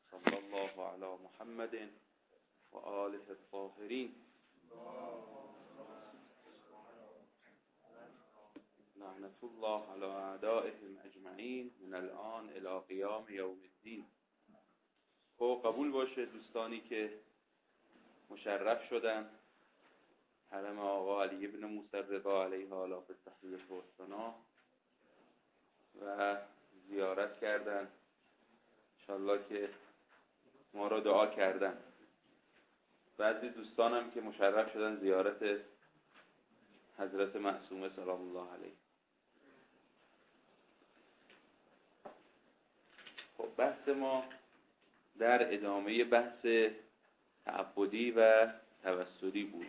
صلی الله علی محمد و آله الطاهرین. لعنت الله علی اعدائهم اجمعین من الان الی قیام یوم الدین. خب قبول باشه دوستانی که مشرف شدن حرم آقا علی ابن موسی رضا علیه آلاف التحویل و الثنا و زیارت کردن، انشالله که ما را دعا کردن. بعضی دوستانم که مشرف شدن زیارت حضرت معصومه سلام الله علیه. خب بحث ما در ادامه بحث تعبدی و توسلی بود.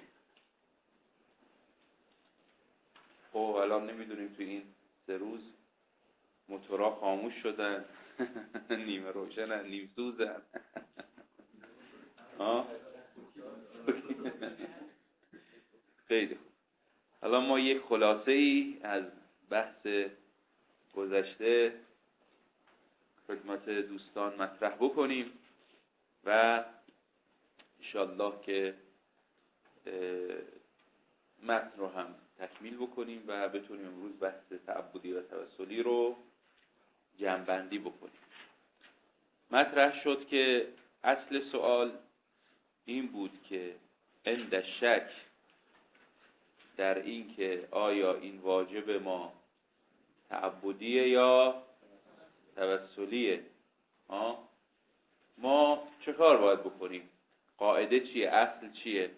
خب الان نمیدونیم تو این 3 روز موتورها خاموش شدن، نیمه روشنن، نیم سوزن. خیلی خوب. الان ما یک خلاصه ای از بحث گذشته خدمت دوستان مطرح بکنیم و انشالله که متن رو هم تکمیل بکنیم و بتونیم امروز بحث تعبدی و توسلی رو جمع‌بندی بکنیم. مطرح شد که اصل سوال این بود که عند شک در این که آیا این واجب ما تعبدیه یا توسلیه، ما چه کار باید بکنیم؟ قاعده چیه؟ اصل چیه؟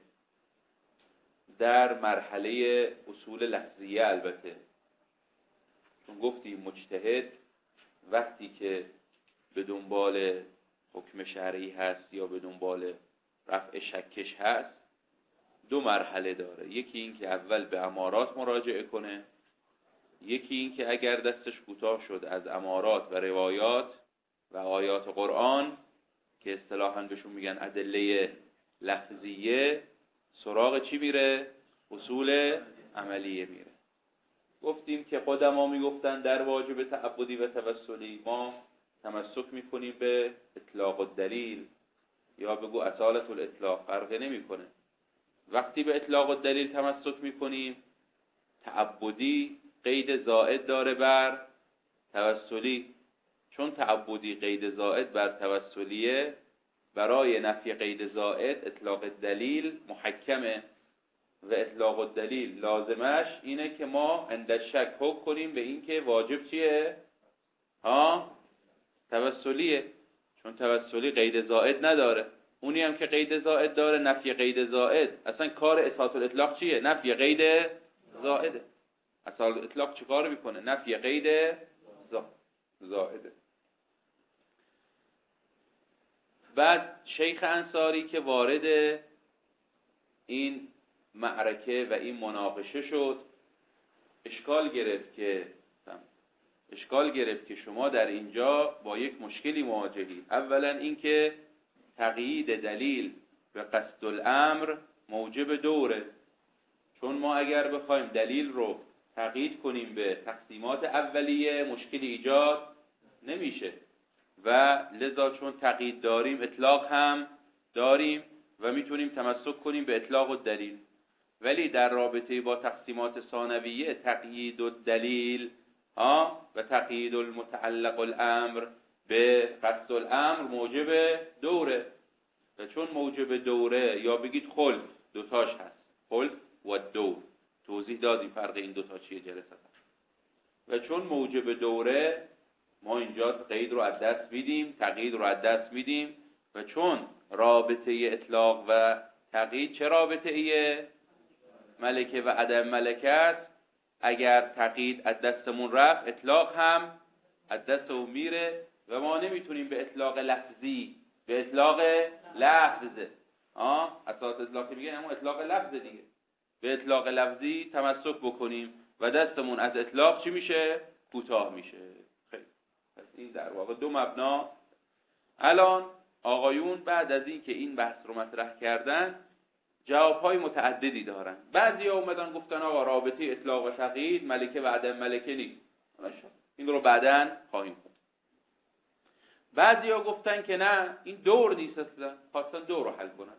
در مرحله اصول لفظیه البته، چون گفتیم مجتهد وقتی که به دنبال حکم شرعی هست یا به دنبال رفع شکش هست 2 مرحله داره. یکی این که اول به امارات مراجعه کنه، یکی این که اگر دستش کوتاه شد از امارات و روایات و آیات قرآن که اصطلاحاً بهشون میگن ادله لفظیه، سراغ چی میره؟ اصول عملیه میره. گفتیم که قدما میگفتن در واجب تعبدی و توسلی ما تمسک میکنیم به اطلاق الدلیل، یا بگو اصالت الاطلاق، فرقی نمیکنه. وقتی به اطلاق الدلیل تمسک میکنیم تعبدی قید زائد داره بر توسلی، چون تعبدی قید زائد بر توسلیه، برای نفی قید زائد اطلاق الدلیل محکمه و اطلاق الدلیل لازمش اینه که ما عند شک حکم کنیم به این که واجب چیه؟ توسلیه، چون توسلی قید زائد نداره. اونی هم که قید زائد داره نفی قید زائد، اصلا کار اساس الاطلاق چیه؟ نفی قید زائده. اساس الاطلاق چه کار میکنه؟ نفی قید زائده. بعد شیخ انصاری که وارد این معرکه و این مناقشه شد اشکال گرفت که شما در اینجا با یک مشکلی مواجهید. اولا اینکه تقیید دلیل به قصد الامر موجب دوره، چون ما اگر بخوایم دلیل رو تقیید کنیم به تقسیمات اولیه مشکلی ایجاد نمیشه و لذا چون تقیید داریم اطلاق هم داریم و میتونیم تمسک کنیم به اطلاق الدلیل. ولی در رابطه با تقسیمات ثانویه تقیید الدلیل و تقیید المتعلق الامر به قصد الامر موجب دوره، و چون موجب دوره یا بگید خلف، 2 تاش هست، خلف و دور، توضیح دادیم فرق این 2 تا چیه جلسه. و چون موجب دوره ما اینجا قید رو از دست میدیم، تقیید رو از دست میدیم، و چون رابطه اطلاق و تقیید چه رابطه ایه؟ ملکه و عدم ملکه است. اگر تقیید از دستمون رفت اطلاق هم از دستمون میره و ما نمیتونیم به اطلاق لفظی، به اطلاق لفظ اساس اطلاقی میگه همون اطلاق لفظ دیگه، به اطلاق لفظی تمسک بکنیم و دستمون از اطلاق چی میشه؟ کوتاه میشه. خیلی پس این در واقع 2 مبنا. الان آقایون بعد از این که این بحث رو مطرح کردن جوابهای متعددی دارن. بعضیا اومدن گفتن آقا رابطه اطلاق و تقیید ملکه و عدم ملکه نیست، این رو بعداً خواهیم خود. بعضیا گفتن که نه این دور نیست، اصلا خواستن دور رو حل کنن.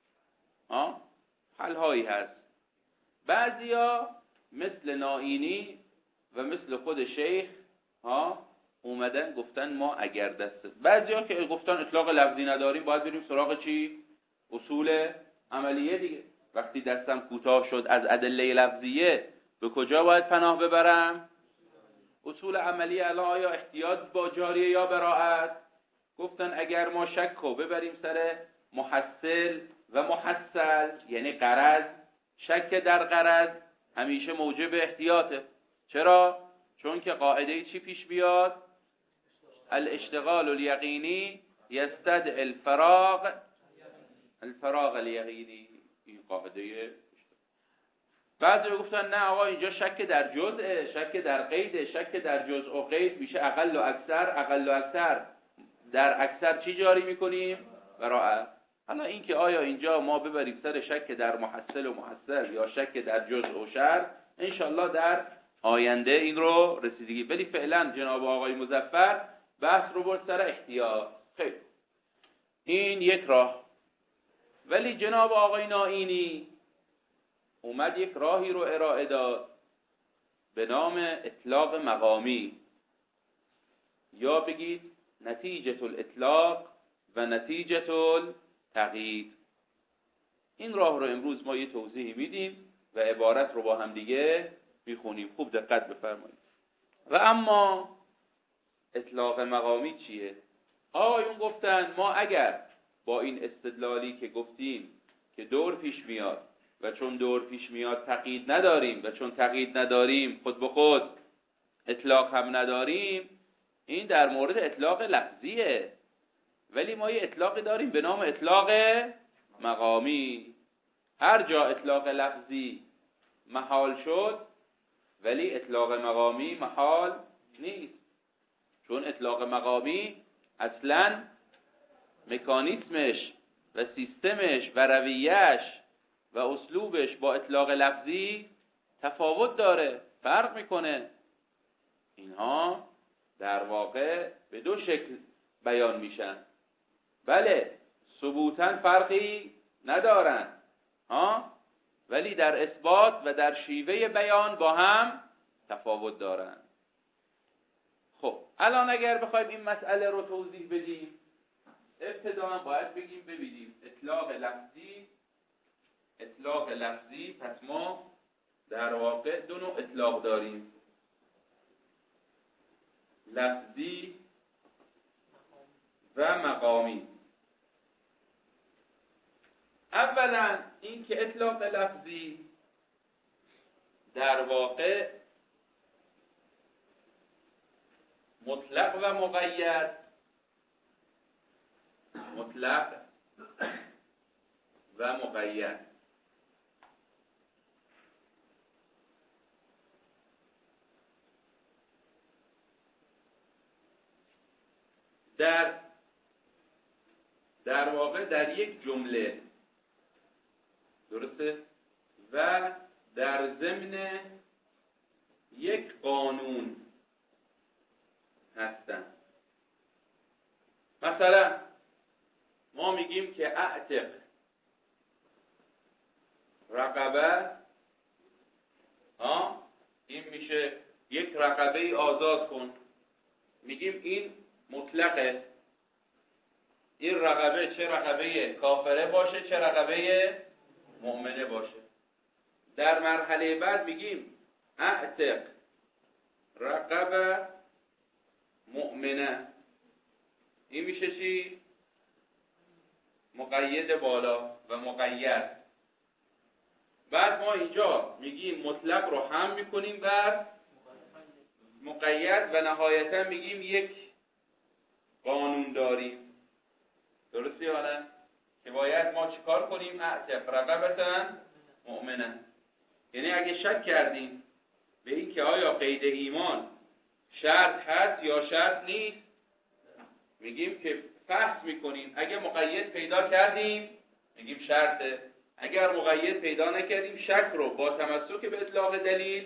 حل هایی هست. بعضیا مثل نائینی و مثل خود شیخ اومدن گفتن ما اگر دست، بعضیا که گفتن اطلاق لفظی نداریم باید بریم سراغ چی؟ اصول عملیه دیگه. وقتی دستم کوتاه شد از ادله لفظیه به کجا باید پناه ببرم؟ اصول عملیه. الان آیا احتیاط با جاریه یا براءت؟ گفتن اگر ما شکو ببریم سر محصل و محصل، یعنی غرض، شک در غرض همیشه موجب احتیاطه. چرا؟ چون که قاعده چی پیش بیاد؟ الاشتغال الیقینی یستدعی الفراغ الیقینی. این قاعده. بعضی گفتن نه آقا اینجا شک در جزء، شک در قید، شک در جزء و قید میشه اقل و اکثر. اقل و اکثر در اکثر چی جاری میکنیم؟ براءت. حالا این که آیا اینجا ما ببریم سر شک در محصل و محصل یا شک در جزء و شرط، انشالله در آینده این رو رسیدگی. ولی فعلا جناب آقای مظفر بحث رو برد سر احتیاط. خیلی این یک راه. ولی جناب آقای نائینی اومد یک راهی رو ارائه داد به نام اطلاق مقامی، یا بگید نتیجه الاطلاق و نتیجه التقیید. این راه رو امروز ما یه توضیحی میدیم و عبارت رو با هم دیگه میخونیم. خوب دقت بفرمایید. و اما اطلاق مقامی چیه؟ آقایون گفتن ما اگر با این استدلالی که گفتیم که دور پیش میاد و چون دور پیش میاد تقیید نداریم و چون تقیید نداریم خود به خود اطلاق هم نداریم، این در مورد اطلاق لفظیه. ولی ما یه اطلاقی داریم به نام اطلاق مقامی. هر جا اطلاق لفظی محال شد ولی اطلاق مقامی محال نیست، چون اطلاق مقامی اصلاً مکانیسمش و سیستمش و رویه‌اش و اسلوبش با اطلاق لفظی تفاوت داره، فرق میکنه. اینها در واقع به دو شکل بیان میشن. بله ثبوتاً فرقی ندارن ولی در اثبات و در شیوه بیان با هم تفاوت دارن. خب الان اگر بخوایم این مسئله رو توضیح بدیم، ابتداً باید بگیم ببینیم اطلاق لفظی پس ما در واقع دو نوع اطلاق داریم، لفظی و مقامی. اولا این که اطلاق لفظی در واقع مطلق و مقید، مطلق و مقید. در واقع در یک جمله، درسته؟ و در ضمن یک قانون هستن. مثلا ما میگیم که اعتق رقبه، این میشه یک رقبه آزاد کن. میگیم این مطلقه. این رقبه چه رقبه کافره باشه چه رقبه مؤمنه باشه. در مرحله بعد میگیم اعتق رقبه مؤمنه. این میشه چی؟ مقید بالا و مقید. بعد ما اینجا میگیم مطلق رو هم میکنیم بر مقید و نهایتا میگیم یک قانون داریم. درسته یا نه؟ که باید ما چیکار کنیم؟ اعتق رقبتن مؤمنه. یعنی اگه شک کردیم به این که آیا قید ایمان شرط هست یا شرط نیست، میگیم که فحص میکنیم. اگه مقید پیدا کردیم میگیم شرطه، اگر مقید پیدا نکردیم شک رو با تمسک به اطلاق دلیل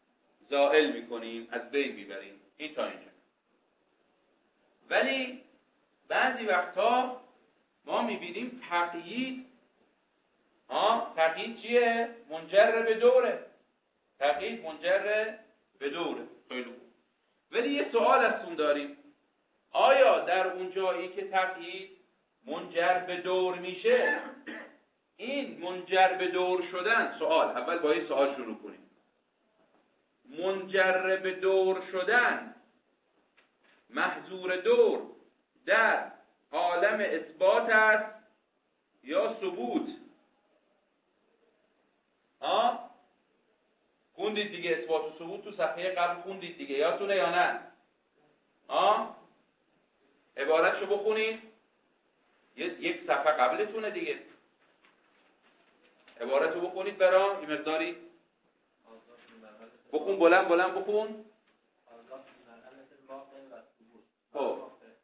زائل میکنیم، از بین میبریم. این تا اینجا. ولی بعضی وقتا ما میبینیم تقیید تقیید چیه؟ منجر به دوره. تقیید منجر به دوره. خیلی خوب. ولی یه سوال ازتون داریم، آیا در اون جایی که تقیید منجر به دور میشه، این منجر به دور شدن، سوال اول با این سوال شروع کنیم، منجر به دور شدن محظور دور در عالم اثبات است یا ثبوت؟ خوندید دیگه اثبات و ثبوت تو صفحه قبل خوندید دیگه، یادتونه یا نه؟ عبارتشو بخونید، یک صفحه قبلتونه دیگه، عبارتو بخونید برام این مقداری بخون، بلند بخون. خب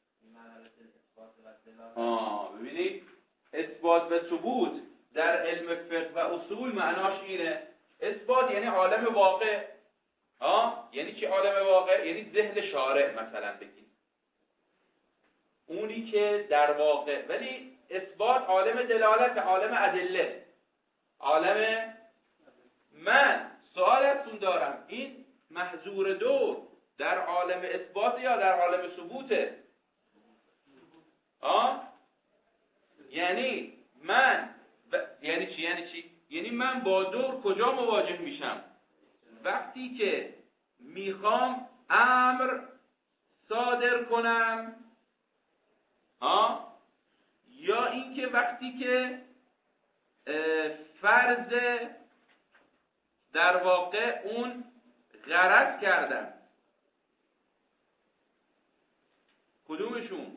ببینید اثبات و ثبوت در علم فقه و اصول معناش اینه، اثبات یعنی عالم واقع. یعنی چی عالم واقع؟ یعنی ذهن شارع مثلا بگید، اونی که در واقع. ولی اثبات عالم دلالت، عالم ادله، عالم. من سوال ازتون دارم، این محظور دور در عالم اثبات یا در عالم ثبوته؟ یعنی من یعنی چی؟ یعنی من با دور کجا مواجه میشم؟ وقتی که میخوام امر صادر کنم، یا اینکه وقتی که فرض در واقع اون غرض کردم؟ کدومشون؟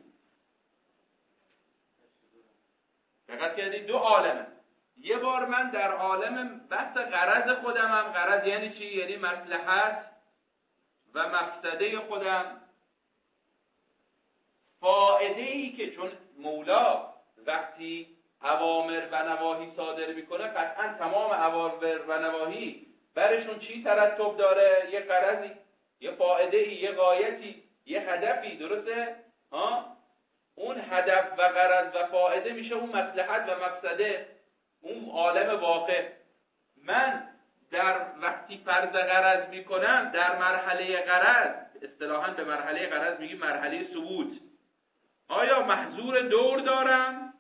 دقت کردید دو عالمه. یه بار من در عالم بحث غرض خودمم. غرض یعنی چی؟ یعنی مصلحت و مفسده خودم، فائده‌ای که چون مولا وقتی اوامر و نواهی صادر میکنه قطعا تمام اوامر و نواهی برشون چی ترتب داره؟ یه غرضی، یه فائده‌ای، یه غایتی، یه هدفی. درسته؟ اون هدف و غرض و فائده میشه اون مصلحت و مفسده، اون عالم واقع. من در وقتی فرض غرض میکنم در مرحله غرض، اصطلاحاً به مرحله غرض میگیم مرحله ثبوت، آیا محظور دور دارم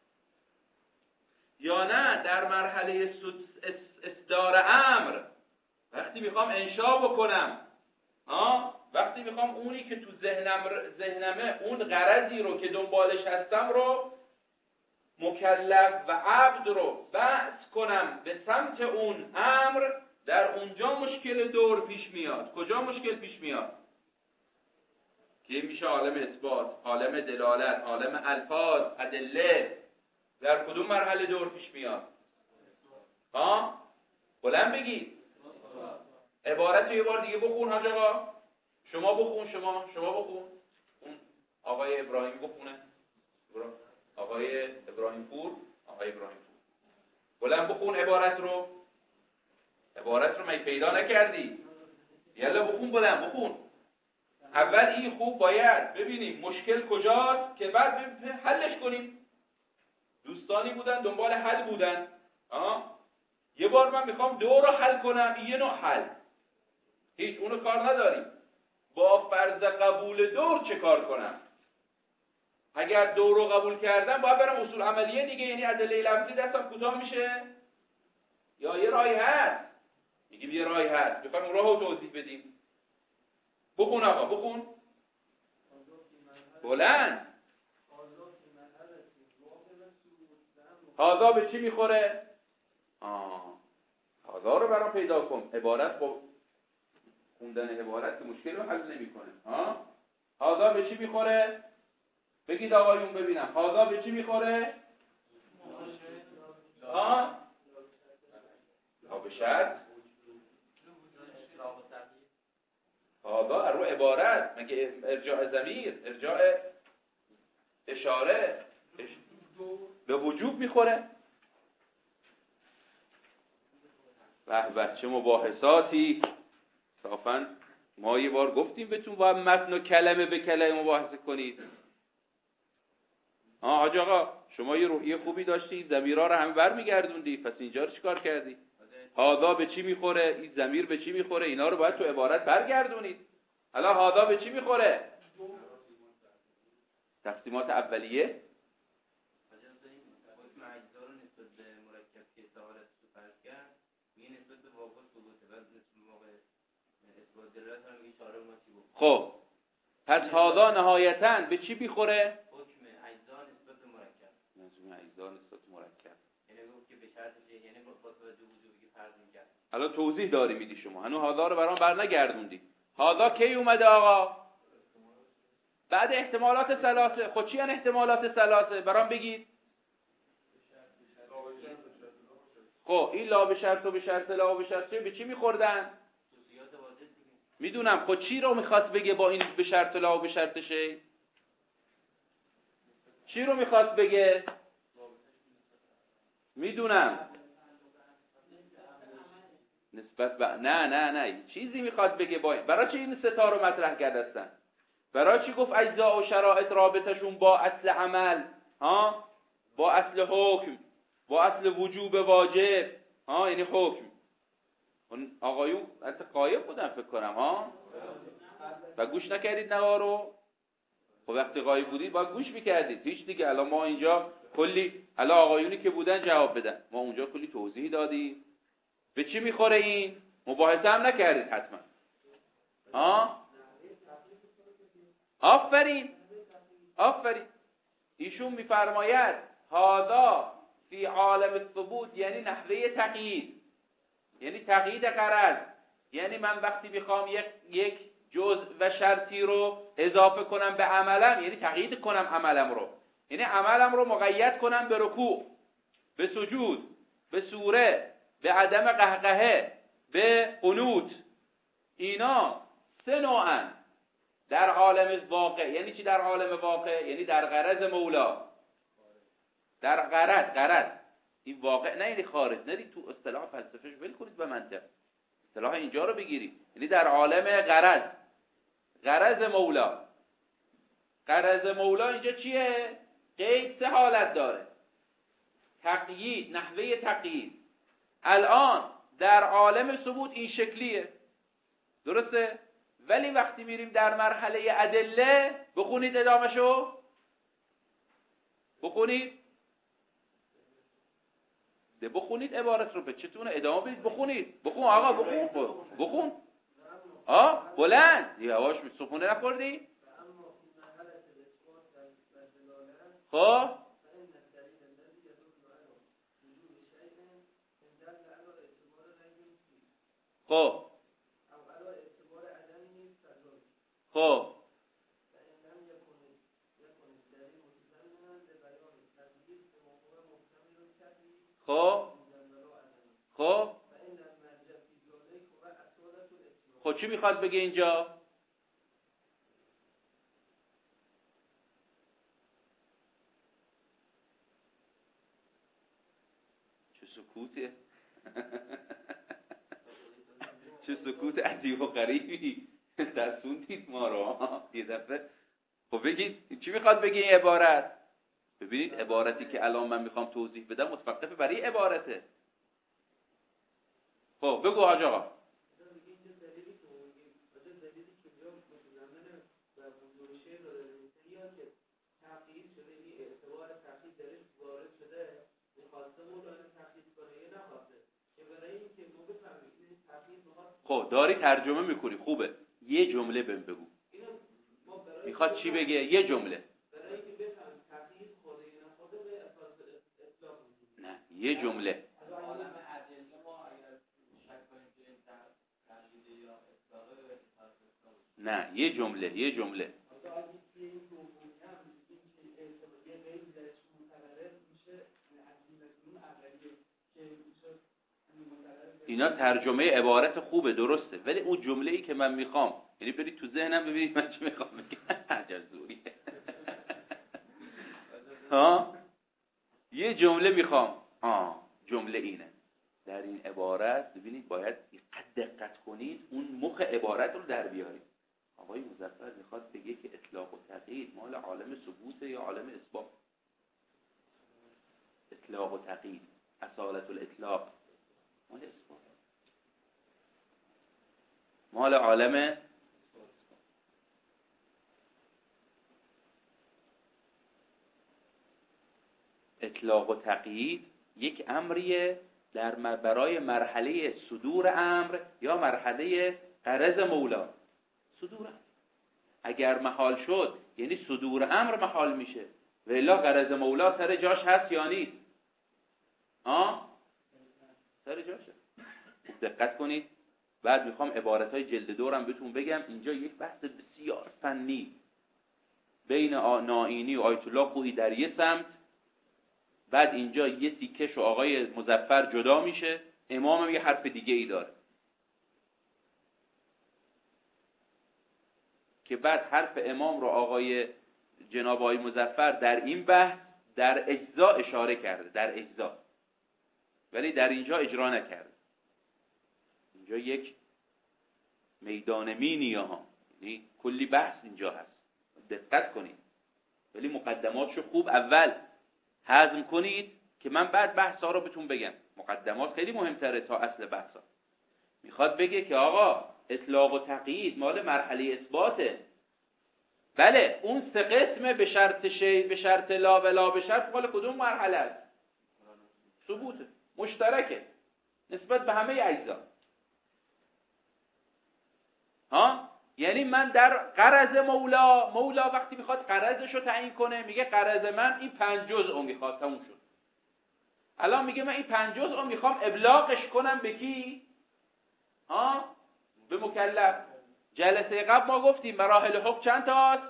یا نه در مرحله اصدار امر؟ وقتی میخوام انشا بکنم، وقتی میخوام اونی که تو ذهنمه اون غرضی رو که دنبالش هستم رو مکلف و عبد رو بعث کنم به سمت اون امر، در اونجا مشکل دور پیش میاد. کجا مشکل پیش میاد؟ که میشه عالم اثبات، عالم دلالت، عالم الفاظ، ادله. در کدوم مرحله دور پیش میاد؟ بلند بگید. عبارت رو یه بار دیگه بخون حاج آقا. شما بخون. اون آقای ابراهیم بخونه. آقای ابراهیم پور. بلند بخون عبارت رو. می پیدا نکردی؟ یلا بخون، بلند بخون. اول این خوب باید ببینیم مشکل کجاست که بعد حلش کنیم. دوستانی بودن دنبال حل بودن. یه بار من میخوام دور رو حل کنم، یه نوع حل هیچ اونو کار نداریم. با فرض قبول دور چه کار کنم؟ اگر دور رو قبول کردم باید برم اصول عملیه دیگه، یعنی ادله لفظی دستم کوتاه میشه یا یه راهی هست؟ میگیم یه راهی هست، میخوایم اون راهو توضیح بدیم. بخون آقا، بخون بلند. هذا به چی میخوره؟ هذا رو برام پیدا کن. عبارت با خوندن عبارت که مشکل رو حل نمیکنه. هذا به چی میخوره؟ بگید آقایون ببینم. هذا به چی میخوره؟ به شرط. هذا رو عبارت مگه ارجاع ضمیر، ارجاع اشاره به وجوب میخوره؟ به چه مباحثاتی. صافا ما یه بار گفتیم بهتون باید متن و کلمه به کلمه مباحثه کنید. حاج آقا شما یه روحیه خوبی داشتی، ضمیرها رو همه برمیگردوندی، پس اینجا رو چیکار کردی؟ هاذا به چی میخوره؟ این ضمیر به چی میخوره؟ اینا رو باید تو عبارت برگردونید. حالا هاذا به چی میخوره؟ تقسیمات اولیه خب پس هاذا نهایتاً به چی میخوره؟ حکم اجزا نسبت به مرکب. منظور اجزا نسبت به مرکب یعنی گفت که به شرط یعنی با توجه وجوبی فرض می‌کرد. حالا توضیح داری میدی شما، هنوز هاذا رو برام برنگردوندی. هاذا کی اومده آقا؟ بعد احتمالات ثلاثه. خود چی ان احتمالات ثلاثه؟ برام بگید. خب این لا به شرط و به شرط لا به شرط به چی میخوردن؟ میدونم. خود چی رو میخواست بگه با این به شرط لا و به شرط شی؟ چی رو میخواست بگه؟ میدونم نسبت به نه چیزی میخواد بگه با این. برای چی این ستا رو مطرح کرده هستن؟ برای چی گفت اجزا و شرایط رابطشون با اصل عمل، ها؟ با اصل حکم، با اصل وجوب واجب، ها؟ یعنی حکم. اون آقایون حتی قایب بودن فکر کنم، ها؟ و گوش نکردید نوا رو؟ خب وقتی غایب بودید باید گوش میکردید. هیچ دیگه. الان ما اینجا کلی، الان آقایونی که بودن جواب بدن، ما اونجا کلی توضیح دادیم. به چی میخوره این؟ مباحثه هم نکردید حتما، ها؟ آفرین ایشون میفرماید هاذا فی عالم الثبوت یعنی نحوه تقیید، یعنی تقیید غرض. یعنی من وقتی میخوام یک جزء و شرطی رو اضافه کنم به عملم، یعنی تقیید کنم عملم رو، یعنی عملم رو مقید کنم به رکوع، به سجود، به سوره، به عدم قهقهه، به قنوت. اینا سه نوعن در عالم واقع. یعنی چی در عالم واقع؟ یعنی در غرض مولا، در غرض. این واقع نه یعنی خارج. نرید تو اصطلاح فلسفهش ول کنید به منطق، اصطلاح اینجا رو بگیرید. یعنی در عالم غرض مولا. غرض مولا اینجا چیه؟ قید سه حالت داره. تقیید، نحوه تقیید. الان در عالم ثبوت این شکلیه، درسته؟ ولی وقتی میریم در مرحله ادله، بخونید ادامهشو، بخونید عبارت رو، به چتونه ادامه بدید، بخون آقا، بخون بلند، یواش، سکونه نخوردی؟ خب خب چی میخواد بگه اینجا؟ چه سکوته چه سکوت عجیب و غریبی، ترسوندید ما رو یه دفعه. خب بگید چی میخواد بگه این عبارت؟ ببینید عبارتی که الان من میخوام توضیح بدم متوقف برای عبارته. خب بگو حاج آقا. خب داری ترجمه میکنی، خوبه. یه جمله بگو. میخواد چی بگه؟ یه جمله. نه یه جمله. نه یه جمله. اینا ترجمه عبارت خوبه، درسته، ولی اون جمله‌ای که من میخوام، یعنی برید تو ذهنم ببینید من چی میخوام بگم. عجب زوریه. یه جمله میخوام. جمله اینه. در این عبارت ببینید باید دقت کنید، اون مخ عبارت رو در بیارید. آقای مظفر میخواد بگه که اطلاق و تقیید مال عالم ثبوت یا عالم اثبات؟ اطلاق و تقیید، اصالت الاطلاق مال اثبات، مال عالم اطلاق و تقیید. یک امریه برای مرحله صدور امر یا مرحله غرض مولا. صدور اگر محال شد یعنی صدور امر محال میشه، و الا غرض مولا سر جاش هست یا نیست؟ سر جاشه. دقت کنید. بعد میخوام عبارتهای جلد دورم بهتون بگم. اینجا یک بحث بسیار فنی بین نائینی و آیت الله خویی در یه سمت، بعد اینجا یه تیکش و آقای مظفر جدا میشه، امام هم یه حرف دیگه ای داره که بعد حرف امام رو آقای جناب آقای مظفر در این بحث در اجزا اشاره کرده، در اجزا، ولی در اینجا اجرا نکرده. اینجا یک میدان مینیه ها، یعنی کلی بحث اینجا هست، دقت کنید. ولی مقدماتشو خوب اول هضم کنید که من بعد بحثا رو بهتون بگم. مقدمات خیلی مهمتره تا اصل بحثا. میخواد بگه که آقا اطلاق و تقیید مال مرحله اثباته. بله اون سه قسمه به شرط به شرط لا و لا به شرط مال کدوم مرحله است؟ ثبوته، مشترکه نسبت به همه اجزا. یعنی من در غرض مولا وقتی میخواد غرضش رو تعیین کنه میگه غرض من این 5 جزء میخواد، تموم شد. الان میگه من این 5 جزء میخوام ابلاغش کنم به کی؟ به مکلف. جلسه قبل ما گفتیم مراحل حکم چند تاست؟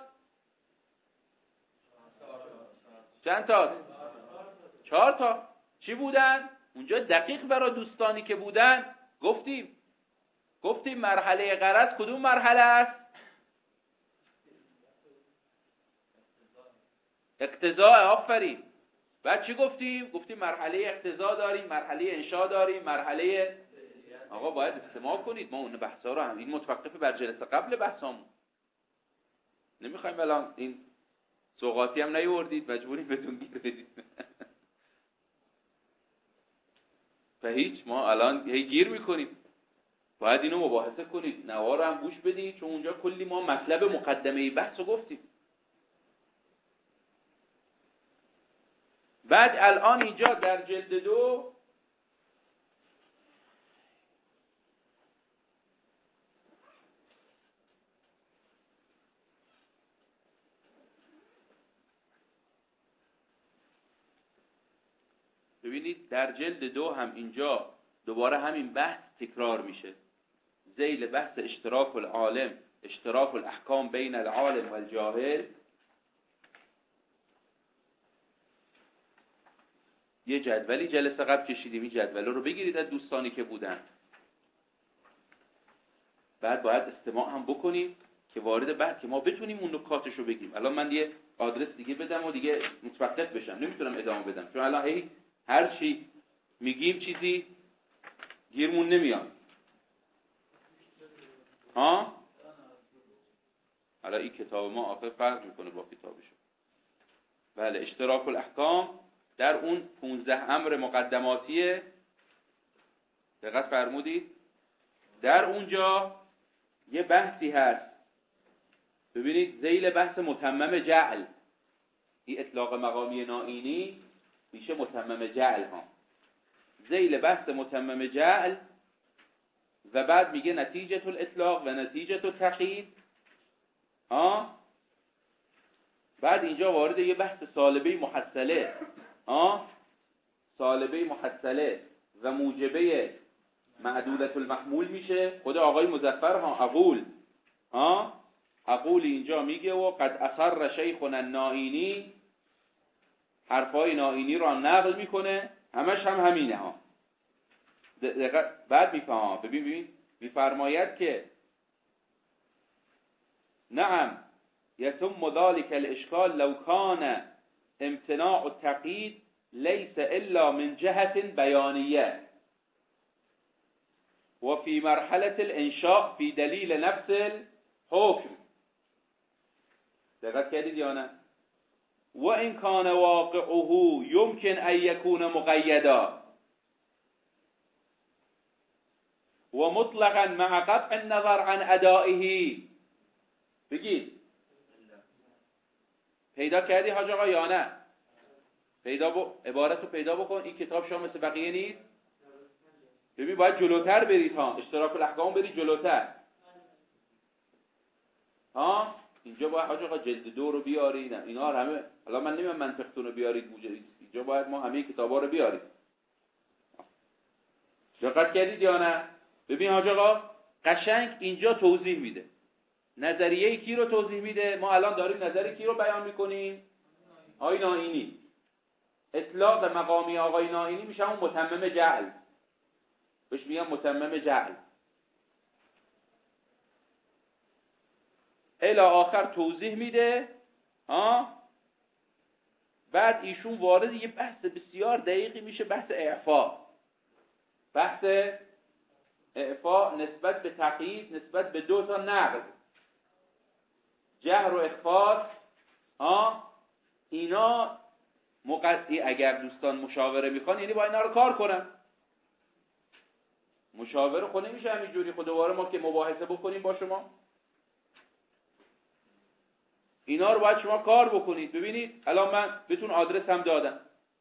چند تاست؟ 4 تا. چی بودن؟ اونجا دقیق برای دوستانی که بودن گفتیم مرحله غرض کدوم مرحله است؟ اقتضاء. آفرین. بعد چی گفتیم مرحله اقتضا داریم، مرحله انشاء داریم، مرحله آقا باید استماع کنید. ما اون بحثا رو هم این متوقف بر جلسه قبل بحثامون. نمیخوایم الان این سوغاتی هم نیوردید مجبوریم بهتون گیر بدید. و هیچ ما الان هی گیر میکنیم. باید اینو مباحثه کنید، نوار رو هم گوش بدید، چون اونجا کلی ما مطلب مقدمه بحث رو گفتیم. بعد الان اینجا در جلد 2 ببینید، در جلد 2 هم اینجا دوباره همین بحث تکرار میشه. ذیل بحث اشتراک العالم، اشتراک الاحکام بین العالم و الجاهل. یه جدولی جلسه قبل کشیدیم، این جدول رو بگیرید از دوستانی که بودن. بعد باید استماع هم بکنیم که وارد بعد که ما بتونیم اون نکاتش رو بگیم. الان من یه آدرس دیگه بدم و دیگه متوقف بشم، نمیتونم ادامه بدم، چون الان هی هر چی میگیم چیزی گیرمون نمیاد. حالا این کتاب ما آخر فرق میکنه با کتابشون. بله، اشتراک الاحکام در اون 15 امر مقدماتیه. دقت فرمودید؟ در اونجا یه بحثی هست. ببینید، ذیل بحث متمم جعل، این اطلاق مقامی نائینی میشه متمم جعل ها. ذیل بحث متمم جعل و بعد میگه نتیجه الاطلاق و نتیجه التقیید. بعد اینجا وارد یه بحث سالبه محصله، سالبه محصله و موجبه معدودة المحمول میشه. خود آقای مظفر اقول اینجا میگه و قد اصر شیخنا النائینی، حرفای نائینی رو هم نقل میکنه، همش هم همینه ها. بعد میفهم، ببین میفرماید که نعم یتم ذلك الاشکال لو کان امتناع التقیید لیس الا من جهت بیانیه و فی مرحله الانشاء فی دلیل نفس الحکم. دقت کردید یا نه؟ و این کان واقعه یمکن ان یکون مقیدا و مطلقا مع قطع النظر عن ادائه. بگید پیدا کردی حاج آقا یا نه؟ عبارت رو پیدا بکن. این کتاب شما مثل بقیه نیست. ببین باید جلوتر برید ها، اشتراک الاحکام برید جلوتر ها. اینجا باید حاج آقا جلد 2 رو بیارید، اینا همه. حالا من نمیگم منطقتون رو بیارید بوجهید، اینجا باید ما همه کتابا رو بیاریم. دقت کردید یا نه؟ ببین حاج آقا قشنگ اینجا توضیح میده. نظریه کی رو توضیح میده؟ ما الان داریم نظریه کی رو بیان میکنیم؟ آقای نائینی. اطلاق مقامی آقای نائینی میشه اون متمم جعل، بهش میگم متمم جعل. الی آخر توضیح میده بعد ایشون وارد یه بحث بسیار دقیقی میشه، بحث اعفا. بحث اعفا نسبت به تقیید، نسبت به 2 تا نقل، جهر و اخفاء. اینا مقطعی اگر دوستان مشاوره میخوان، یعنی با اینا رو کار کنن. مشاوره خود نمیشه همینجوری خود دوباره ما که مباحثه بکنیم با شما. اینا رو باید شما کار بکنید. ببینید الان من بهتون آدرس هم دادم.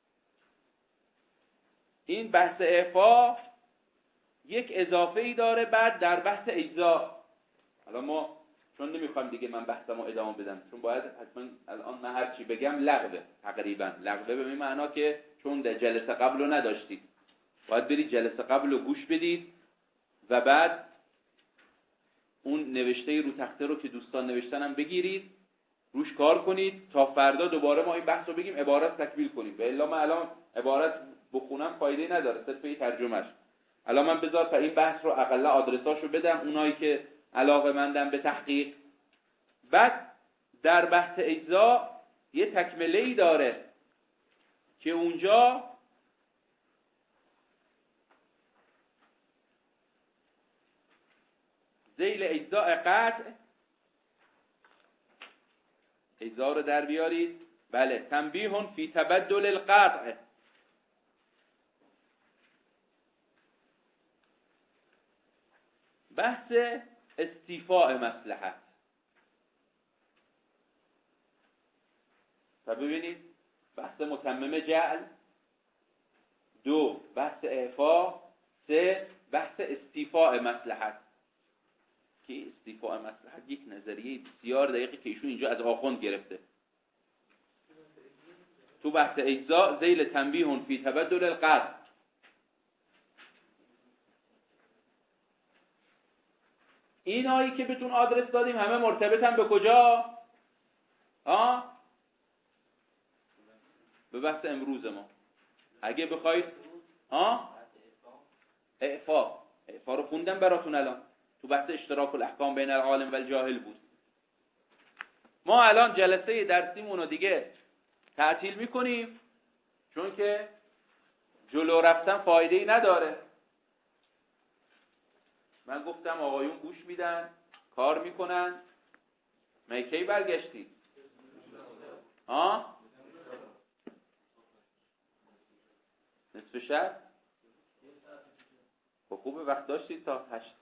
این بحث اعفا یک اضافه ای داره بعد در بحث اجزا. حالا ما چون نمیخوام دیگه من بحثمو ادامه بدم، چون باید حتما الان من هر چی بگم لغوه. تقریبا لغوه به این معنا که چون در جلسه قبل رو نداشتید، باید برید جلسه قبل رو گوش بدید و بعد اون نوشته رو تخته رو که دوستان نوشتن هم بگیرید، روش کار کنید تا فردا دوباره ما این بحث رو بگیم، عبارت تکمیل کنیم. و الا من الان عبارت بخونم فایده نداره، صرف این ترجمهش. الان من بذار تا این بحث رو اقلا آدرساشو بدم اونایی که علاقه‌مندن به تحقیق. بعد در بحث اجزا یه تکمله‌ای داره که اونجا ذیل اجزاء قطع، اجزا رو در بیارید. بله، تنبیه فی تبدل القطع. بحث استیفاء مصلحت. تا ببینید بحث متمم جعل، 2 بحث اعفا، 3 بحث استیفاء مصلحت. که استیفاء مصلحت یک نظریه بسیار دقیقی که ایشون اینجا از آخوند گرفته. تو بحث اجزا ذیل تنبیه فی تبدل القطع. اینایی که بهتون آدرس دادیم همه مرتبطن به کجا؟ به بحث امروز ما. اگه بخواید اعفا رو خوندم براتون الان تو بحث اشتراک الاحکام بین العالم و الجاهل بود. ما الان جلسه درسیمون رو دیگه تعطیل میکنیم، چون که جلو رفتن فایده‌ای نداره. من گفتم آقایون گوش میدن، کار میکنن. کی برگشتید؟ نصف شب؟ خب خوبه وقت داشتید تا 8.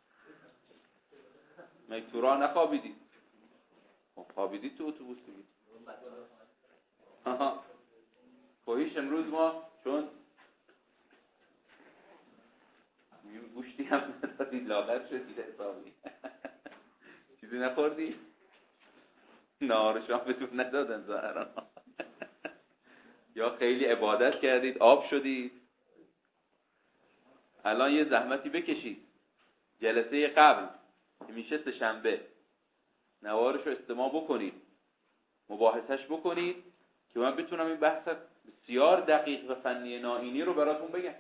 تو راه نخوابیدید؟ خب خوابیدید تو اتوبوس دیگه. خواهیش امروز ما چون گوشتی هم ندادید لاغر شدید حسابی. چیزی نخوردی؟ نهار شام بهتون ندادن ظاهرا. یا خیلی عبادت کردید آب شدید. الان یه زحمتی بکشید. جلسه قبل که میشه سه‌شنبه نوارش رو استماع بکنید، مباحثش بکنید که من بتونم این بحث بسیار دقیق و فنی نائینی رو براتون بگم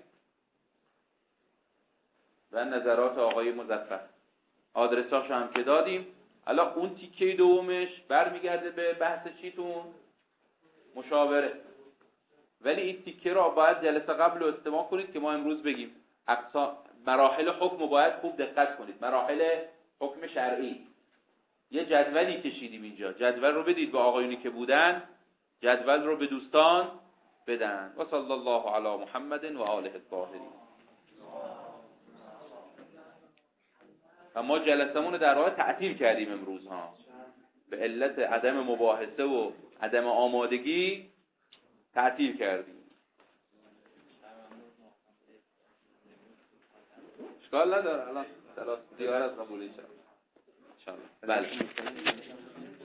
و نظرات آقای مظفر. آدرساشو هم که دادیم. الان اون تیکه دومش برمیگرده به بحث چیتون؟ مشاوره. ولی این تیکه رو باید جلسه قبل رو استماع کنید که ما امروز بگیم. مراحل حکم رو باید خوب دقت کنید. مراحل حکم شرعی. یه جدولی کشیدیم اینجا. جدول رو بدید به آقایونی که بودن. جدول رو به دوستان بدن. و صلی الله علی محمد و آله الطاهرین. و ما جلسمون رو در واقع تعطیل کردیم امروز ها، به علت عدم مباحثه و عدم آمادگی تعطیل کردیم. اشکال نداره، الان دیار از قبولی شد. بله.